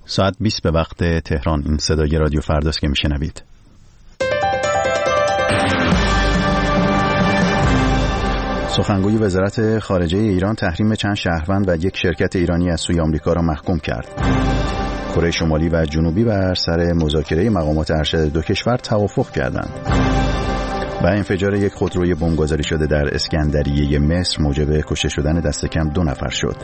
ساعت 20 به وقت تهران. این صدای رادیو فرداست که میشنوید. سخنگوی وزارت خارجه ایران تحریم چند شهروند و یک شرکت ایرانی از سوی آمریکا را محکوم کرد. کره شمالی و جنوبی بر سر مذاکره مقامات ارشد دو کشور توافق کردند. و انفجار یک خودروی بمبگذاری شده در اسکندریه مصر موجب کشته شدن دست کم 2 نفر شد.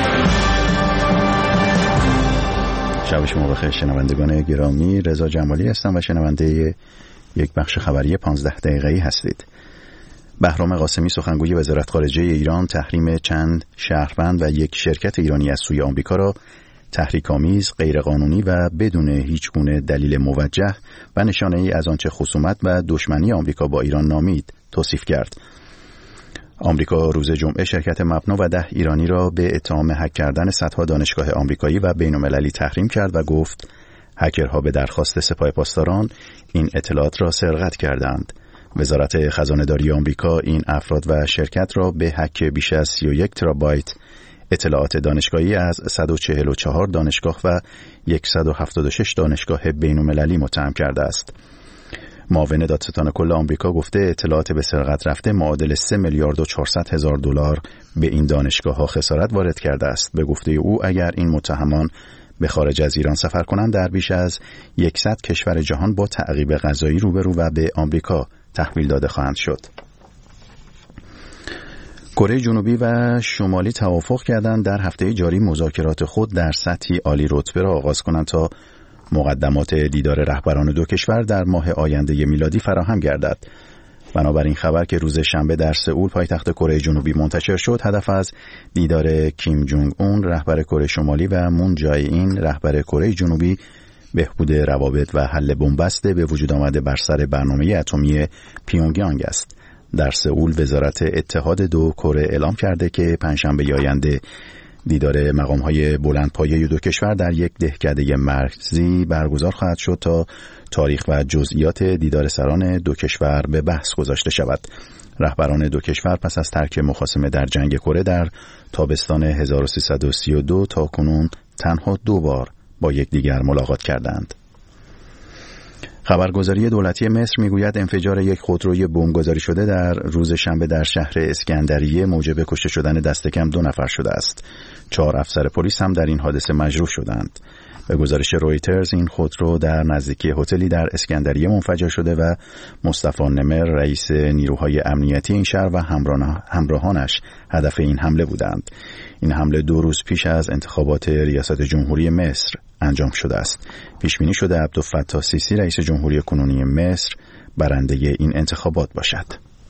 شب شما بخیر شنوندگان گرامی، رضا جمالی هستم و شنونده یک بخش خبری 15 دقیقه‌ای هستید. بهرام قاسمی سخنگوی وزارت خارجه ایران تحریم چند شهروند و یک شرکت ایرانی از سوی آمریکا را تحریک‌آمیز، غیرقانونی و بدون هیچ گونه دلیل موجه و نشانه‌ای از آنچه خصومت و دشمنی آمریکا با ایران نامید توصیف کرد. آمریکا روز جمعه شرکت مبنا و 10 ایرانی را به اتهام هک کردن صدها دانشگاه آمریکایی و بین‌المللی تحریم کرد و گفت هکرها به درخواست سپاه پاسداران این اطلاعات را سرقت کردند. وزارت خزانه‌داری آمریکا این افراد و شرکت را به هک بیش از 31 ترابایت اطلاعات دانشگاهی از 144 دانشگاه و 176 دانشگاه بین‌المللی متهم کرده است. معاون دادستان کل آمریکا گفته اطلاعات به سرقت رفته معادل 3 میلیارد و 400 هزار دلار به این دانشگاه‌ها خسارت وارد کرده است. به گفته او اگر این متهمان به خارج از ایران سفر کنند در بیش از 100 کشور جهان با تعقیب قضایی روبرو و به آمریکا تحویل داده خواهند شد. کره جنوبی و شمالی توافق کردند در هفته جاری مذاکرات خود در سطحی عالی رتبه را آغاز کنند تا مقدمات دیدار رهبران دو کشور در ماه آینده میلادی فراهم گردد. بنابراین خبر که روز شنبه در سئول پایتخت کره جنوبی منتشر شد هدف از دیدار کیم جونگ اون رهبر کره شمالی و مون جای این رهبر کره جنوبی بهبود روابط و حل بنبست به وجود آمده بر سر برنامه اتمی پیونگیانگ است. در سئول وزارت اتحاد دو کره اعلام کرده که پنجشنبه آینده دیدار مقام‌های بلندپایه دو کشور در یک دهکده مرزی برگزار خواهد شد تا تاریخ و جزئیات دیدار سران دو کشور به بحث گذاشته شود. رهبران دو کشور پس از ترک مخاصمه در جنگ کره در تابستان 1332 تا کنون تنها 2 بار با یکدیگر ملاقات کردند. خبرگزاری دولتی مصر میگوید انفجار یک خودروی بمبگذاری شده در روز شنبه در شهر اسکندریه موجب کشته شدن دست کم 2 نفر شده است. 4 افسر پلیس هم در این حادثه مجروح شدند. به گزارش رویترز این خودرو در نزدیکی هتلی در اسکندریه منفجر شده و مصطفی نمر رئیس نیروهای امنیتی این شهر و همراهانش هدف این حمله بودند. این حمله 2 روز پیش از انتخابات ریاست جمهوری مصر انجام شده است. پیش بینی شده عبدالفتاح سیسی رئیس جمهوری کنونی مصر برنده این انتخابات باشد.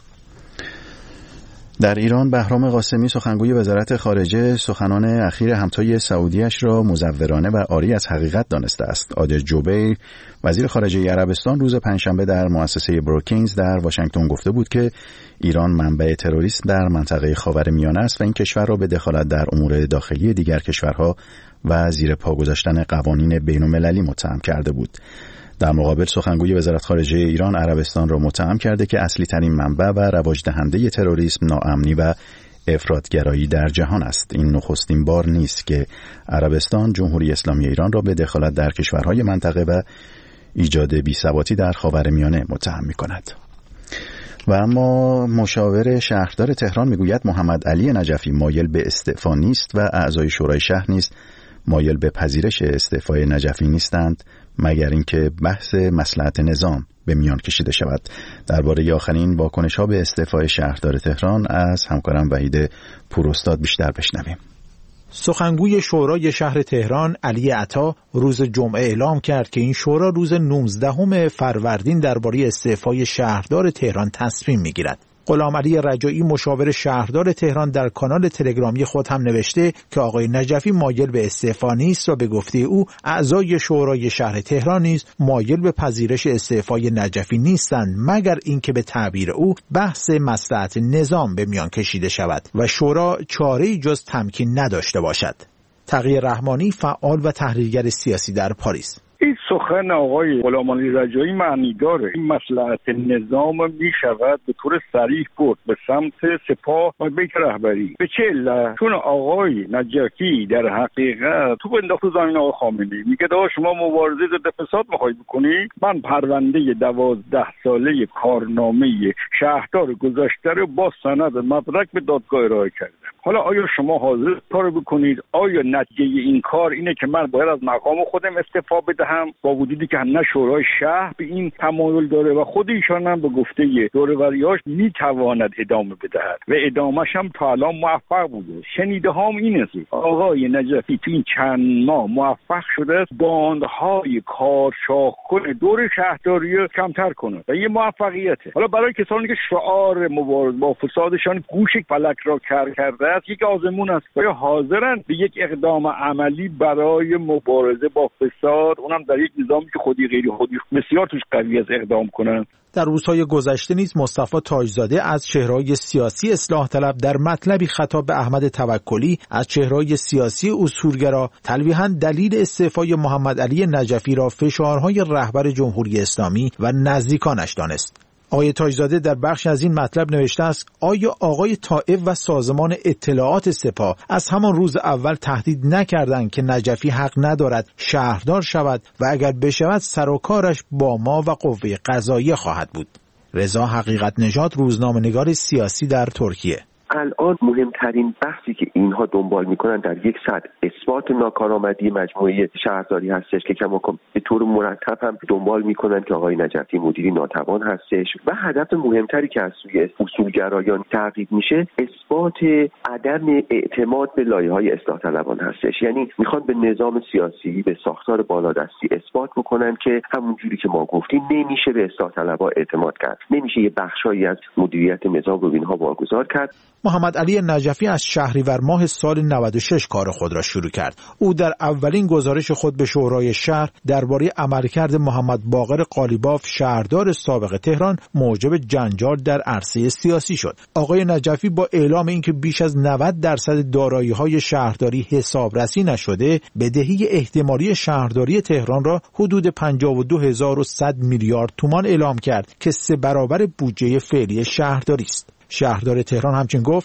در ایران بهرام قاسمی سخنگوی وزارت خارجه سخنان اخیر همتای سعودیش را مزورانه و عاری از حقیقت دانسته است. عادل جبیر وزیر خارجه عربستان روز پنجشنبه در مؤسسه بروکینگز در واشنگتن گفته بود که ایران منبع تروریسم در منطقه خاورمیانه است و این کشور را به دخالت در امور داخلی دیگر کشورها و زیر پا گذاشتن قوانین بین‌المللی متهم کرده بود. در مقابل سخنگوی وزارت خارجه ایران عربستان را متهم کرده که اصلی ترین منبع و رواج دهنده تروریسم، ناامنی و افراطگرایی در جهان است. این نخستین بار نیست که عربستان جمهوری اسلامی ایران را به دخالت در کشورهای منطقه و ایجاد بی‌ثباتی در خاورمیانه متهم می‌کند. و اما مشاور شهردار تهران میگوید محمد علی نجفی مایل به استعفا نیست و اعضای شورای شهر نیز مایل به پذیرش استعفای نجفی نیستند مگر اینکه بحث مصلحت نظام به میان کشیده شود. درباره آخرین واکنش‌ها به استعفای شهردار تهران از همکارم وحید پوراستاد بیشتر بشنویم. سخنگوی شورای شهر تهران علی عطا روز جمعه اعلام کرد که این شورا روز 19 فروردین درباره استعفای شهردار تهران تصمیم می‌گیرد. غلامعلی رجایی مشاور شهردار تهران در کانال تلگرامی خود هم نوشته که آقای نجفی مایل به استعفا نیست و به گفته او اعضای شورای شهر تهران نیز مایل به پذیرش استعفای نجفی نیستند مگر اینکه به تعبیر او بحث مصلحت نظام به میان کشیده شود و شورا چاره‌ای جز تمکین نداشته باشد. تقی رحمانی فعال و تحلیلگر سیاسی در پاریس: این سخن آقای غلامعلی رجایی معنی داره. این مصلحت نظام میشود به طور صریح برد به سمت سپاه و بیت رهبری. به چه علت؟ چون آقای نجفی در حقیقت تو انداخت زمین آقای خامنه‌ای، میگه آقا شما مبارزه ضد فساد میخواید بکنی، من پرونده 12 ساله کارنامه شهردار گذشته رو با سند مدرک به دادگاه ارائه کردم. حالا آیا شما حاضر کارو بکنید؟ آیا نتیجه این کار اینه که من باید از مقام خودم استعفا بدهم با وجودی که نه شورای شهر به این تمایل داره و خود ایشان هم به گفته دوروریاش میتواند ادامه بدهد و ادامهش هم تا الان موفق بوده. شنیده هام اینه که آقای نجفی تو این چند ماه موفق شده است باندهای کارشاهکن دور شهرداری کمتر کنه و یه موفقیته. حالا برای کسانی که شعار مبارزه با فسادشان گوش فلک را کرده است، یک آزمون است. آیا حاضرن به یک اقدام عملی برای مبارزه با فساد، اونم در یک نظامی که خودی غیری خودی بسیار توش قوی از اقدام کنن؟ در روزهای گذشته نیز مصطفی تاجزاده از چهره‌های سیاسی اصلاح طلب در مطلبی خطاب به احمد توکلی از چهره‌های سیاسی اصولگرا تلویحاً دلیل استعفای محمد علی نجفی را فشارهای رهبر جمهوری اسلامی و نزدیکانش دانست. آقای تاجزاده در بخش از این مطلب نوشته است: آیا آقای طائف و سازمان اطلاعات سپاه از همان روز اول تهدید نکردند که نجفی حق ندارد شهردار شود و اگر بشود سر و کارش با ما و قوه قضاییه خواهد بود؟ رضا حقیقت نژاد، روزنامه‌نگار سیاسی در ترکیه. الان مهمترین بحثی که اینها دنبال میکنن در یک سطح اثبات ناکارآمدی مجموعه شهرداری هستش که کماکان به طور مرتب هم دنبال میکنن که آقای نجفی مدیری ناتوان هستش و هدف مهمتری که از سوی اصولگرایان تعقیب میشه اثبات عدم اعتماد به لایه‌های اصلاح طلبان هستش. یعنی میخوان به نظام سیاسی، به ساختار بالادستی اثبات بکنن که همون جوری که ما گفتیم نمیشه به اصلاح طلبها اعتماد کرد، نمیشه یه بخشایی از مدیریت نظام رو اینها واگذار کرد. محمد علی نجفی از شهریور ماه سال 96 کار خود را شروع کرد. او در اولین گزارش خود به شورای شهر درباره عملکرد محمد باقر قالیباف شهردار سابق تهران موجب جنجال در عرصه سیاسی شد. آقای نجفی با اعلام اینکه بیش از 90% دارایی‌های شهرداری حسابرسی نشده، بدهی احتمالی شهرداری تهران را حدود 52100 میلیارد تومان اعلام کرد که 3 برابر بودجه فعلی شهرداری است. شهردار تهران همچنین گفت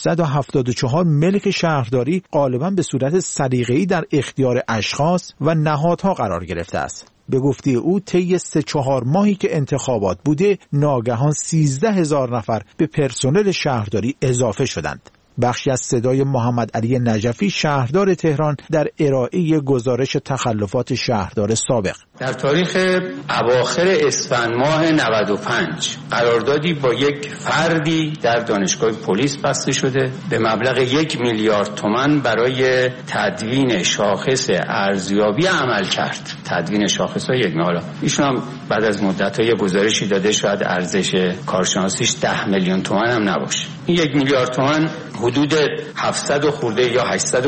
674 ملک شهرداری غالباً به صورت سلیقه‌ای در اختیار اشخاص و نهادها قرار گرفته است. به گفته او طی 3-4 ماهی که انتخابات بوده ناگهان 13,000 نفر به پرسنل شهرداری اضافه شدند. بخشی از صدای محمد علی نجفی شهردار تهران در ارائه گزارش تخلفات شهردار سابق. در تاریخ اواخر اسفند ماه 95 قراردادی با یک فردی در دانشگاه پلیس بسته شده به مبلغ 1 میلیارد تومان برای تدوین شاخص ارزیابی عمل کرد. تدوین شاخص های یک حالا ایشون هم بعد از مدت‌های گزارشی داده شاید ارزش کارشناسیش 10 میلیون تومان هم نباشه. این 1 میلیارد تومان حدود 700 خورده یا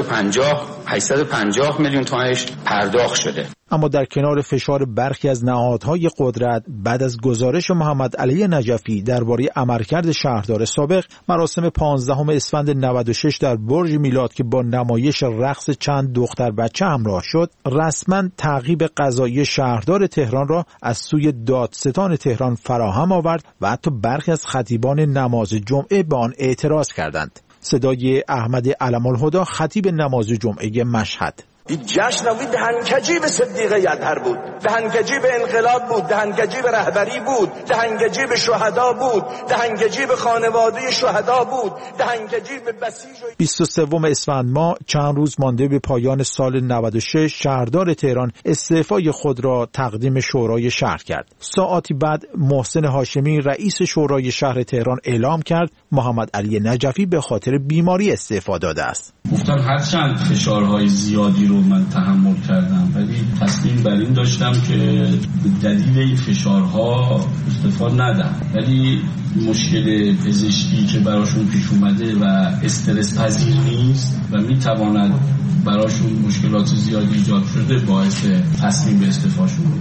850 میلیون تومانش پرداخت شده. اما در کنار فشار برخی از نهادهای قدرت بعد از گزارش محمد علی نجفی درباره عملکرد شهردار سابق، مراسم 15 اسفند 96 در برج میلاد که با نمایش رقص چند دختر بچه همراه شد، رسما تعقیب قضایی شهردار تهران را از سوی دادستان تهران فراهم آورد و حتی برخی از خطیبان نماز جمعه به آن اعتراض کردند. صدای احمد علم‌الهدی خطیب نماز جمعه مشهد: این جشن و دهنکجی به صدیقه یطهر بود، دهنکجی به انقلاب بود، دهنکجی به رهبری بود، دهنکجی به شهدا بود، دهنکجی به خانواده شهدا بود، دهنکجی به بسیج. 23 اسفند ماه چند روز مانده به پایان سال 96 شهردار تهران استعفای خود را تقدیم شورای شهر کرد. ساعاتی بعد محسن هاشمی رئیس شورای شهر تهران اعلام کرد محمد علی نجفی به خاطر بیماری استعفا داده است. گفتم هرچند فشارهای زیادی رو من تحمل کردم ولی تصمیم بر این داشتم که دلیل این فشارها استعفا ندم، ولی مشکل پزشکی که براشون پیش اومده و استرس پذیر نیست و میتواند براشون مشکلات زیادی ایجاد شده باعث تصمیم به استعفاشون بود.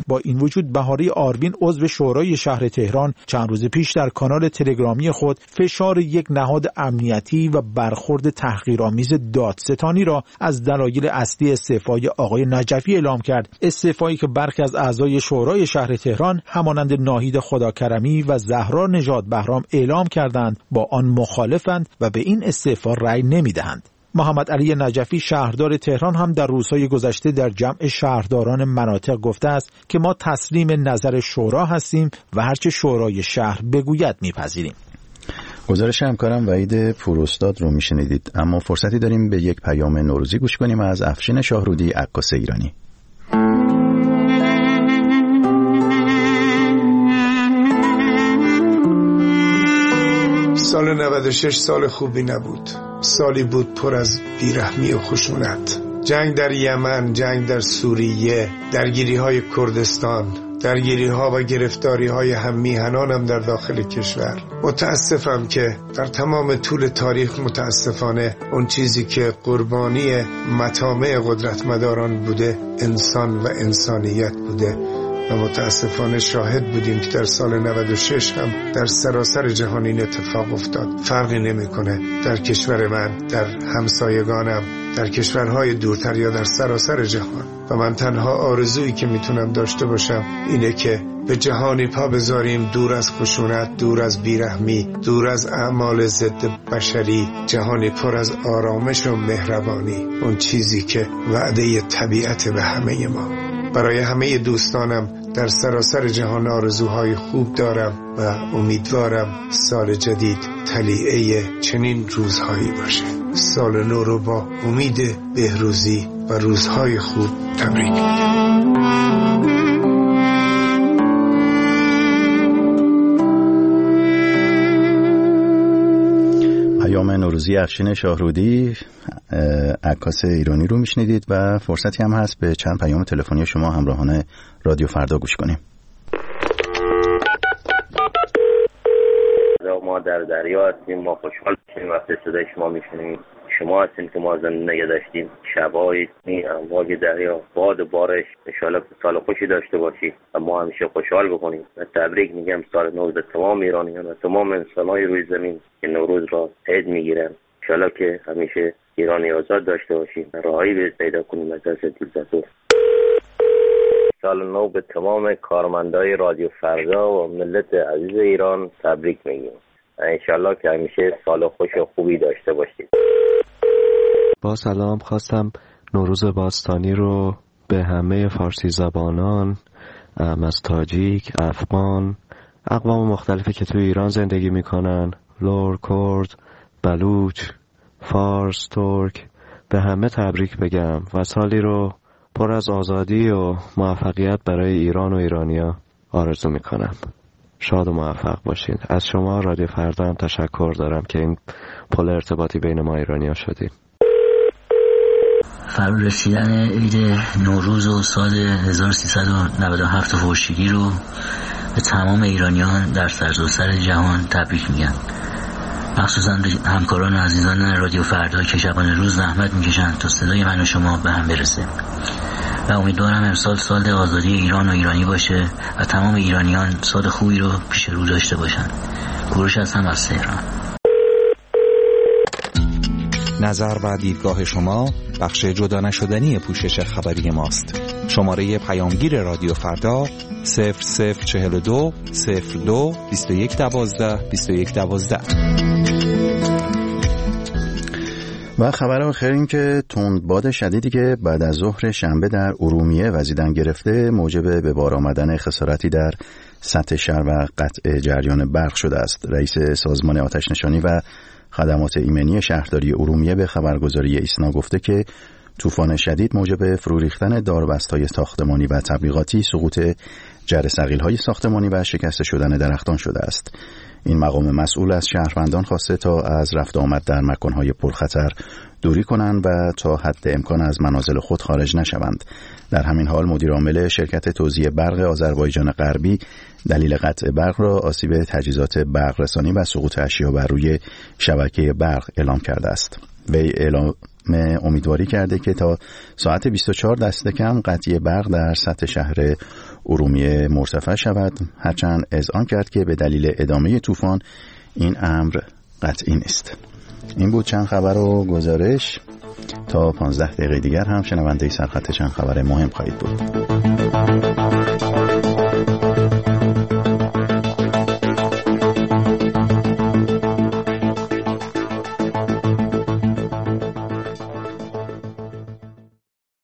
با این وجود بهاری آروین عضو شورای شهر تهران چند روز پیش در کانال تلگرامی خود فشار یک نهاد امنیتی و برخورد تحقیرآمیز دادستانی را از دلایل اصلی استعفای آقای نجفی اعلام کرد. استعفایی که برخی از اعضای شورای شهر تهران همانند ناهید خداکرمی و زهرا نژاد بهرام اعلام کردند با آن مخالفند و به این استعفا رأی نمی‌دهند. محمد علی نجفی شهردار تهران هم در روزهای گذشته در جمع شهرداران مناطق گفته است که ما تسلیم نظر شورا هستیم و هرچه شورای شهر بگوید میپذیریم. گزارش همکارم وحید پوراستاد رو میشنیدید، اما فرصتی داریم به یک پیام نوروزی گوش کنیم از افشین شاهرودی، عکاس ایرانی. سال 96 سال خوبی نبود. سالی بود پر از بیرحمی و خشونت. جنگ در یمن، جنگ در سوریه، درگیری‌های کردستان، درگیری‌ها و گرفتاری‌های هم میهنانم در داخل کشور. متاسفم که در تمام طول تاریخ متاسفانه اون چیزی که قربانی مطامع قدرتمداران بوده انسان و انسانیت بوده و متاسفانه شاهد بودیم که در سال 96 هم در سراسر جهان این اتفاق افتاد. فرقی نمی‌کنه در کشور من، در همسایگانم، در کشورهای دورتر یا در سراسر جهان. و من تنها آرزویی که میتونم داشته باشم اینه که به جهانی پا بذاریم دور از خشونت، دور از بیرحمی، دور از اعمال ضد بشری، جهانی پر از آرامش و مهربانی، اون چیزی که وعده طبیعت به همه ما. برای همه دوستانم در سراسر جهان آرزوهای خوب دارم و امیدوارم سال جدید تلیعه چنین روزهایی باشه. سال نو رو با امید بهروزی و روزهای خوب تبریک میگم. پیام نوروزی افشین شاهرودی، عکاس ایرانی رو میشنیدید و فرصتی هم هست به چند پیام تلفنی شما همراهان رادیو فردا گوش کنیم. ما در دریا هستیم، ما خوشحال میشیم وقتی صدای شما میشنیم. شما هستین که ما زنده نگه داشتیم. شبای امواج دریا، باد بارش، انشالله سال خوشی داشته باشید و ما همیشه خوشحال بکنیم. و تبریک میگم سال نو به تمام ایرانیان و تمام انسان‌های روی زمین که نوروز را عید میگیرن. انشالله که همیشه ایرانی آزاد داشته باشیم، راهی پیدا کنیم از دست دیکتاتور. سال نو به تمام کارمندای رادیو فردا و ملت عزیز ایران تبریک میگیم. انشالله که همیشه سال خوش و خوبی داشته باشید. با سلام، خواستم نوروز باستانی رو به همه فارسی زبانان از تاجیک، افغان، اقوام مختلفی که توی ایران زندگی میکنن، لور، کرد، بلوچ، فارس، ترک، به همه تبریک بگم و سالی رو پر از آزادی و موفقیت برای ایران و ایرانیا آرزو میکنم. شاد و موفق باشین. از شما رادیو فردا هم تشکر دارم که این پل ارتباطی بین ما ایرانیا شدیم. فرا رسیدن عید نوروز و سال 1397 خورشیدی رو به تمام ایرانیان در سراسر جهان تبریک میگم. مخصوصا به همکاران و عزیزان رادیو فردا که شبانه روز زحمت میکشن تا صدای من و شما به هم برسه. و امیدوارم امسال سال آزادی ایران و ایرانی باشه و تمام ایرانیان سال خوبی رو پیش رو داشته باشن. کوروش هستم از تهران. نظر و دیدگاه شما بخش جدا نشدنی پوشش خبری ماست. شماره پیامگیر رادیو فردا 0042 02 2112 2112. و خبر آخر این که تندباد شدیدی که بعد از ظهر شنبه در ارومیه وزیدن گرفته موجب به بار آمدن خساراتی در سطح شهر و قطع جریان برق شده است. رئیس سازمان آتش‌نشانی و خدمات ایمنی شهرداری ارومیه به خبرگزاری ایسنا گفته که طوفان شدید موجب فرو ریختن داربست‌های ساختمانی و تبلیغاتی، سقوط جرثقیل‌های ساختمانی و شکسته شدن درختان شده است. این مقام مسئول از شهروندان خواسته تا از رفت آمد در مکان‌های پرخطر دوری کنند و تا حد امکان از منازل خود خارج نشوند. در همین حال مدیر عامل شرکت توزیع برق آذربایجان غربی دلیل قطع برق را آسیب تجهیزات برق رسانی و سقوط اشیا بر روی شبکه برق اعلام کرده است. وی اعلام امیدواری کرده که تا ساعت 24 دست کم قطعی برق در سطح شهر ارومیه مرتفع شود، هرچند اذعان کرد که به دلیل ادامه طوفان این امر قطعی نیست. این بود چند خبر و گزارش. تا 15 دقیقه دیگر هم شنونده سرخط چند خبر مهم خواهید بود.